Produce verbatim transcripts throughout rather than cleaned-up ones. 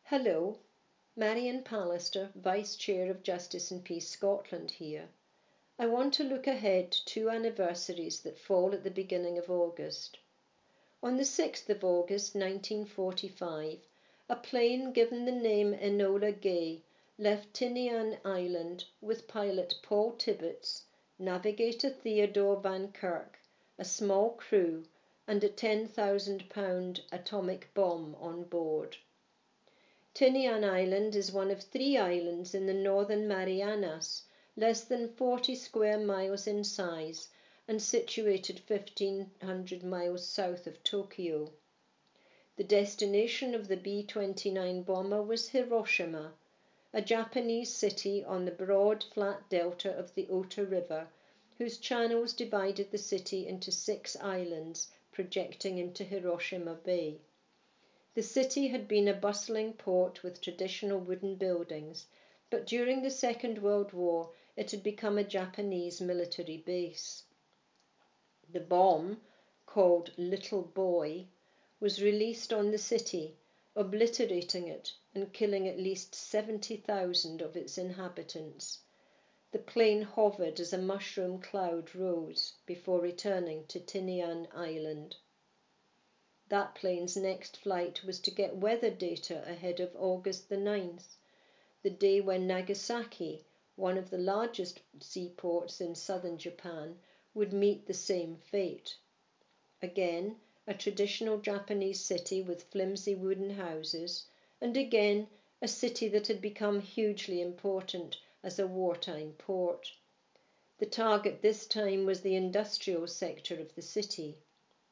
Hello, Marion Pallister, Vice Chair of Justice and Peace Scotland here. I want to look ahead to two anniversaries that fall at the beginning of August. On the sixth of August nineteen forty-five, a plane given the name Enola Gay left Tinian Island with pilot Paul Tibbets, navigator Theodore Van Kirk, a small crew, and a ten thousand pound atomic bomb on board. Tinian Island is one of three islands in the Northern Marianas, less than forty square miles in size and situated fifteen hundred miles south of Tokyo. The destination of the B twenty-nine bomber was Hiroshima, a Japanese city on the broad, flat delta of the Ota River, whose channels divided the city into six islands projecting into Hiroshima Bay. The city had been a bustling port with traditional wooden buildings, but during the Second World War it had become a Japanese military base. The bomb, called Little Boy, was released on the city, obliterating it and killing at least seventy thousand of its inhabitants. The plane hovered as a mushroom cloud rose before returning to Tinian Island. That plane's next flight was to get weather data ahead of August the ninth, the day when Nagasaki, one of the largest seaports in southern Japan, would meet the same fate. Again, a traditional Japanese city with flimsy wooden houses, and again, a city that had become hugely important as a wartime port. The target this time was the industrial sector of the city.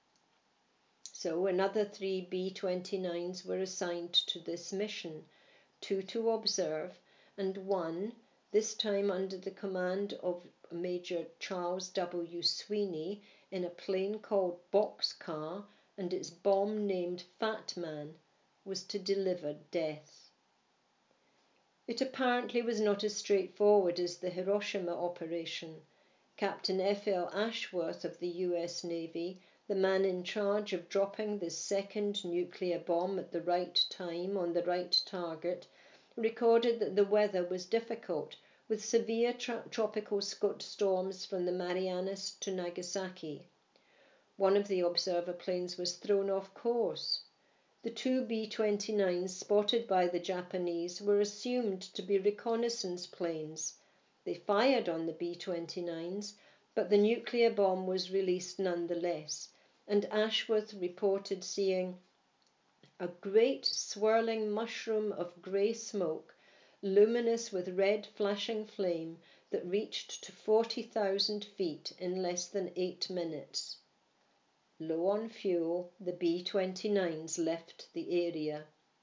So another three B twenty-nines were assigned to this mission, two to observe, and one, this time under the command of Major Charles W. Sweeney, in a plane called Boxcar and its bomb named Fat Man, was to deliver death. It apparently was not as straightforward as the Hiroshima operation. Captain F L Ashworth of the U S Navy, the man in charge of dropping the second nuclear bomb at the right time on the right target, recorded that the weather was difficult, with severe tra- tropical storms from the Marianas to Nagasaki. One of the observer planes was thrown off course. The two B twenty-nines spotted by the Japanese were assumed to be reconnaissance planes. They fired on the B twenty-nines, but the nuclear bomb was released nonetheless, and Ashworth reported seeing a great swirling mushroom of grey smoke, luminous with red flashing flame, that reached to forty thousand feet in less than eight minutes. Low on fuel, the B twenty-nines left the area.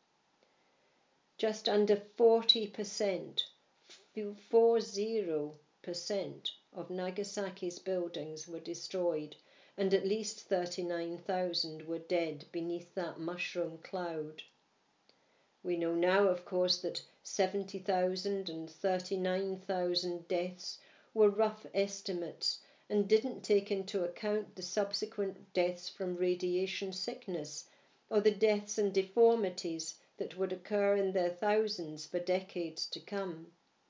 Just under forty percent, forty percent of Nagasaki's buildings were destroyed, and at least thirty-nine thousand were dead beneath that mushroom cloud. We know now, of course, that seventy thousand and thirty-nine thousand deaths were rough estimates and didn't take into account the subsequent deaths from radiation sickness or the deaths and deformities that would occur in their thousands for decades to come.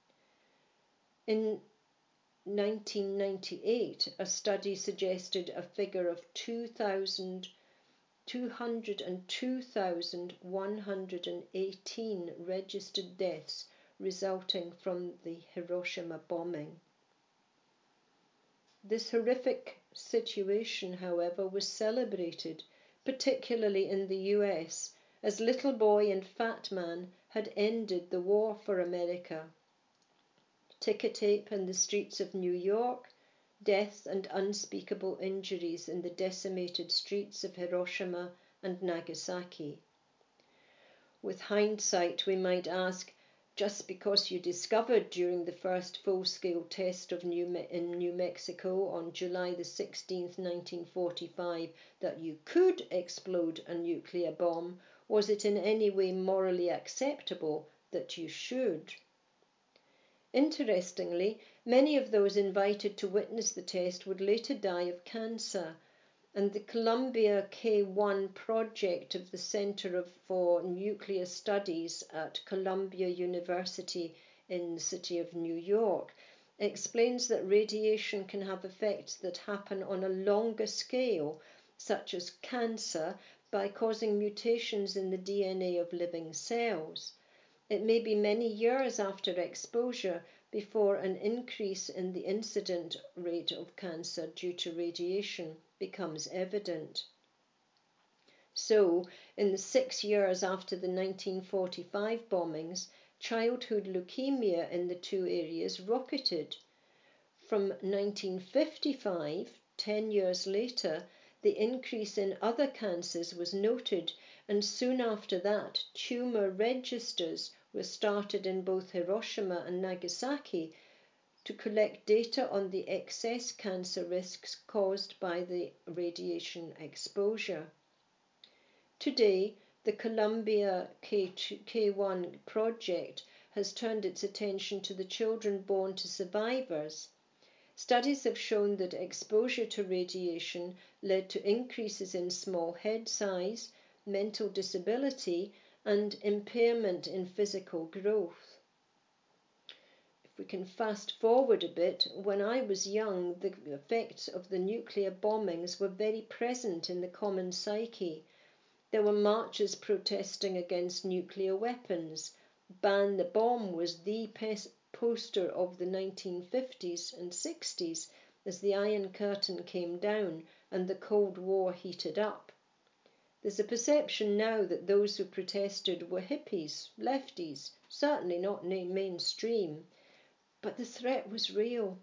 In nineteen ninety-eight, a study suggested a figure of two hundred two thousand one hundred eighteen registered deaths resulting from the Hiroshima bombing. This horrific situation, however, was celebrated, particularly in the U S, as Little Boy and Fat Man had ended the war for America. Ticker tape in the streets of New York, deaths and unspeakable injuries in the decimated streets of Hiroshima and Nagasaki. With hindsight, we might ask, just because you discovered during the first full-scale test of New Me- in New Mexico on July the sixteenth, nineteen forty-five, that you could explode a nuclear bomb, was it in any way morally acceptable that you should? Interestingly, many of those invited to witness the test would later die of cancer, And the Columbia K one project of the Center for Nuclear Studies at Columbia University in the city of New York explains that radiation can have effects that happen on a longer scale, such as cancer, by causing mutations in the D N A of living cells. It may be many years after exposure before an increase in the incidence rate of cancer due to radiation becomes evident. So, in the six years after the nineteen forty-five bombings, childhood leukemia in the two areas rocketed. From nineteen fifty-five, ten years later, the increase in other cancers was noted, and soon after that, tumor registers were started in both Hiroshima and Nagasaki to collect data on the excess cancer risks caused by the radiation exposure. Today, the Columbia K one project has turned its attention to the children born to survivors. Studies have shown that exposure to radiation led to increases in small head size, mental disability, and impairment in physical growth. If we can fast forward a bit, when I was young, the effects of the nuclear bombings were very present in the common psyche. There were marches protesting against nuclear weapons. Ban the Bomb was the poster of the nineteen fifties and sixties as the Iron Curtain came down and the Cold War heated up. There's a perception now that those who protested were hippies, lefties, certainly not mainstream, but the threat was real.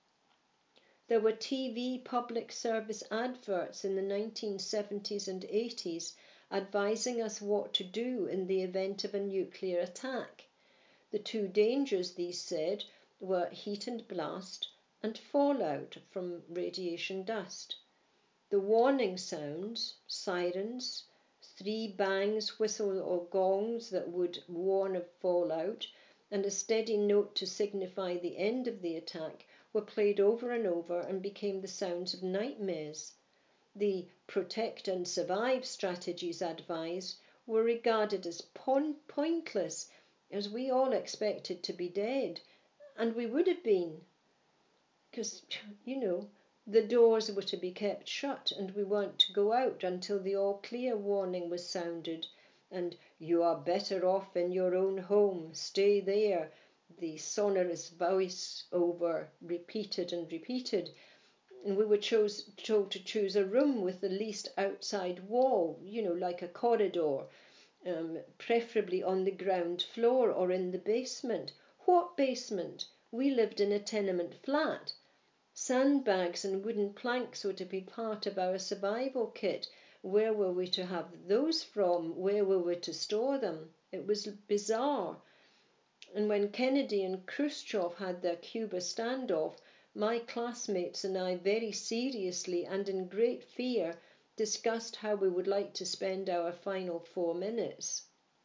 There were T V public service adverts in the nineteen seventies and eighties advising us what to do in the event of a nuclear attack. The two dangers, these said, were heat and blast and fallout from radiation dust. The warning sounds, sirens, three bangs, whistles or gongs that would warn of fallout, and a steady note to signify the end of the attack were played over and over and became the sounds of nightmares. The protect and survive strategies advised were regarded as pointless, as we all expected to be dead, and we would have been, because, you know, the doors were to be kept shut and we weren't to go out until the all-clear warning was sounded, and you are better off in your own home, stay there, the sonorous voice over repeated and repeated. And we were chose, told to choose a room with the least outside wall, you know, like a corridor, um, preferably on the ground floor or in the basement. What basement? We lived in a tenement flat. Sandbags and wooden planks were to be part of our survival kit. Where were we to have those from? Where were we to store them? It was bizarre. And when Kennedy and Khrushchev had their Cuba standoff, my classmates and I very seriously and in great fear discussed how we would like to spend our final four minutes.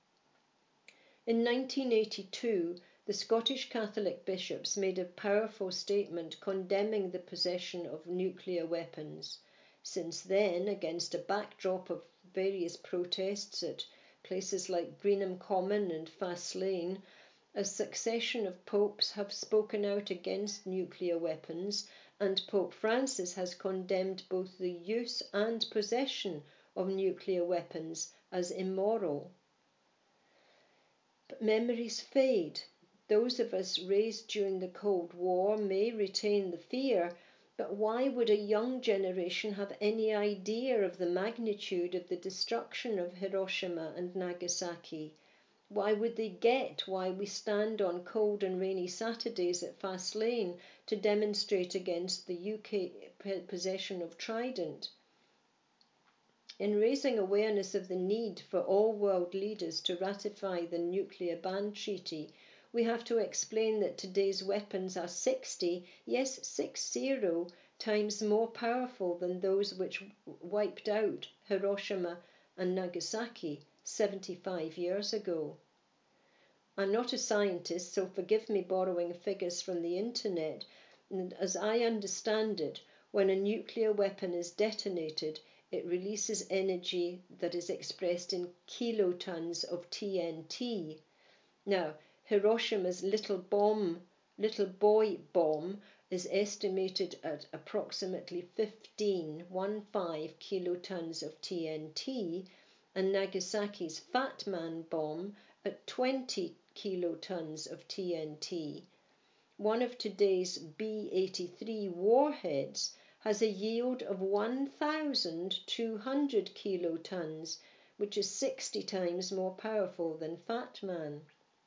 In nineteen eighty-two, the Scottish Catholic bishops made a powerful statement condemning the possession of nuclear weapons. Since then, against a backdrop of various protests at places like Greenham Common and Faslane, a succession of popes have spoken out against nuclear weapons, and Pope Francis has condemned both the use and possession of nuclear weapons as immoral. But memories fade. Those of us raised during the Cold War may retain the fear, but why would a young generation have any idea of the magnitude of the destruction of Hiroshima and Nagasaki? Why would they get why we stand on cold and rainy Saturdays at Faslane to demonstrate against the U K possession of Trident? In raising awareness of the need for all world leaders to ratify the Nuclear Ban Treaty, we have to explain that today's weapons are sixty, yes, six zero, times more powerful than those which wiped out Hiroshima and Nagasaki seventy-five years ago. I'm not a scientist, so forgive me borrowing figures from the internet, and as I understand it, when a nuclear weapon is detonated, it releases energy that is expressed in kilotons of T N T. Now, Hiroshima's little bomb, little boy bomb, is estimated at approximately fifteen, one five kilotons of T N T, and Nagasaki's Fat Man bomb at twenty kilotons of T N T. One of today's B eighty-three warheads has a yield of one thousand two hundred kilotons, which is sixty times more powerful than Fat Man.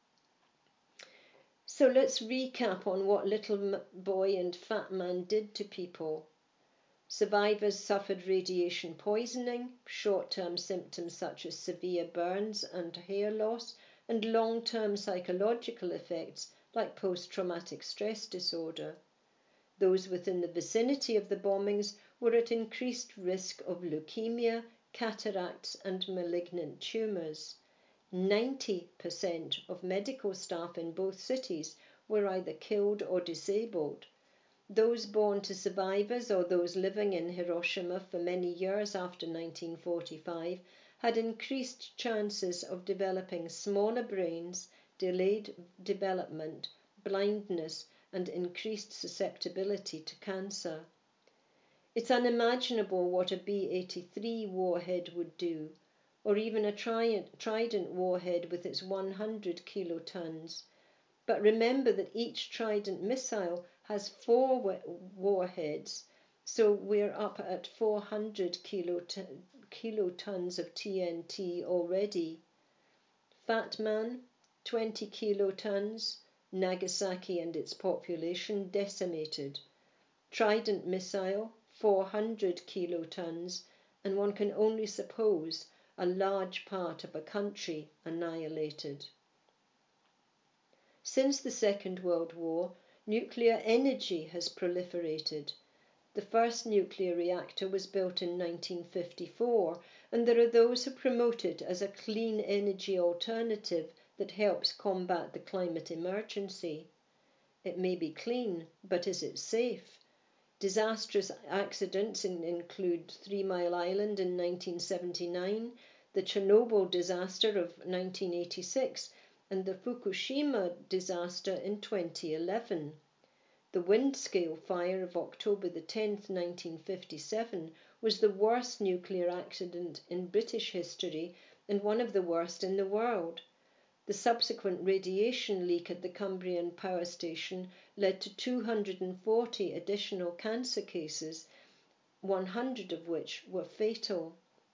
So let's recap on what Little Boy and Fat Man did to people. Survivors suffered radiation poisoning, short-term symptoms such as severe burns and hair loss, and long-term psychological effects like post-traumatic stress disorder. Those within the vicinity of the bombings were at increased risk of leukemia, cataracts, and malignant tumours. ninety percent of medical staff in both cities were either killed or disabled. Those born to survivors or those living in Hiroshima for many years after nineteen forty-five had increased chances of developing smaller brains, delayed development, blindness, and increased susceptibility to cancer. It's unimaginable what a B eighty-three warhead would do, or even a Trident warhead with its one hundred kilotons. But remember that each Trident missile has four warheads, so we're up at four hundred kilotons of T N T already. Fat Man, twenty kilotons, Nagasaki and its population decimated. Trident missile, four hundred kilotons, and one can only suppose a large part of a country annihilated. Since the Second World War, nuclear energy has proliferated. The first nuclear reactor was built in nineteen fifty-four, and there are those who promote it as a clean energy alternative that helps combat the climate emergency. It may be clean, but is it safe? Disastrous accidents include Three Mile Island in nineteen seventy-nine, the Chernobyl disaster of nineteen eighty-six, and the Fukushima disaster in twenty eleven. The Windscale fire of October the tenth, nineteen fifty-seven, was the worst nuclear accident in British history and one of the worst in the world. The subsequent radiation leak at the Cumbrian power station led to two hundred forty additional cancer cases, one hundred of which were fatal.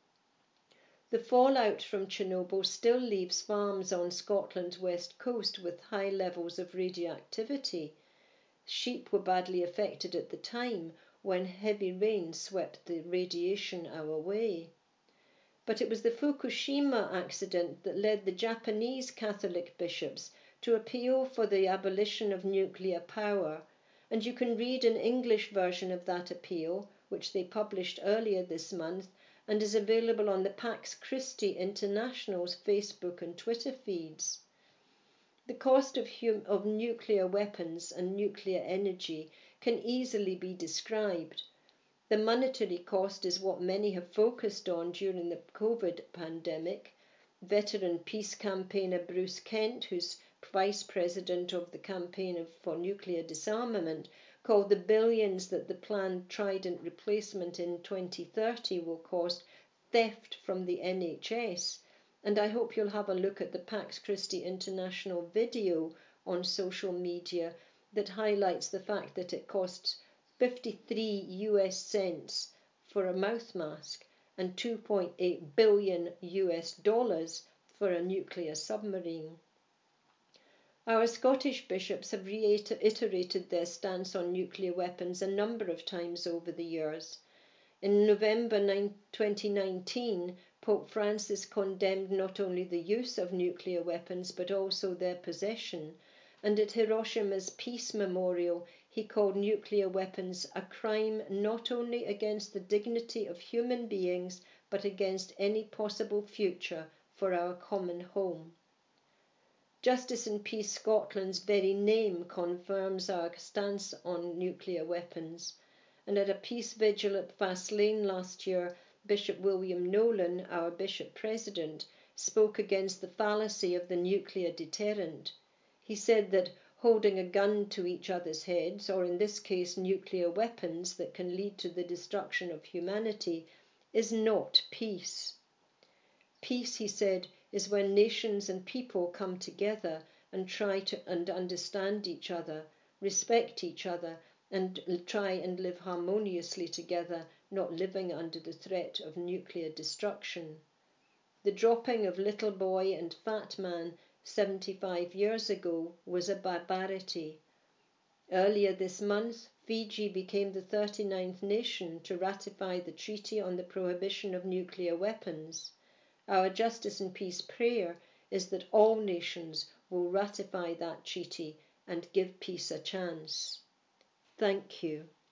The fallout from Chernobyl still leaves farms on Scotland's west coast with high levels of radioactivity. Sheep were badly affected at the time when heavy rain swept the radiation our way. But it was the Fukushima accident that led the Japanese Catholic bishops to appeal for the abolition of nuclear power, and you can read an English version of that appeal, which they published earlier this month, and is available on the Pax Christi International's Facebook and Twitter feeds. The cost of, hum- of nuclear weapons and nuclear energy can easily be described. The monetary cost is what many have focused on during the COVID pandemic. Veteran peace campaigner Bruce Kent, who's vice president of the Campaign for Nuclear Disarmament, called the billions that the planned Trident replacement in twenty thirty will cost theft from the N H S. And I hope you'll have a look at the Pax Christi International video on social media that highlights the fact that it costs fifty-three U S cents for a mouth mask and two point eight billion U S dollars for a nuclear submarine. Our Scottish bishops have reiterated their stance on nuclear weapons a number of times over the years. In November twenty nineteen, Pope Francis condemned not only the use of nuclear weapons but also their possession, and at Hiroshima's Peace Memorial he called nuclear weapons a crime not only against the dignity of human beings but against any possible future for our common home. Justice and Peace Scotland's very name confirms our stance on nuclear weapons, and at a peace vigil at Faslane last year, Bishop William Nolan, our Bishop President, spoke against the fallacy of the nuclear deterrent. He said that holding a gun to each other's heads, or in this case nuclear weapons that can lead to the destruction of humanity, is not peace. Peace, he said, is when nations and people come together and try to and understand each other, respect each other, and try and live harmoniously together, not living under the threat of nuclear destruction. The dropping of Little Boy and Fat Man seventy-five years ago was a barbarity. Earlier this month, Fiji became the thirty-ninth nation to ratify the Treaty on the Prohibition of Nuclear Weapons. Our Justice and Peace prayer is that all nations will ratify that treaty and give peace a chance. Thank you.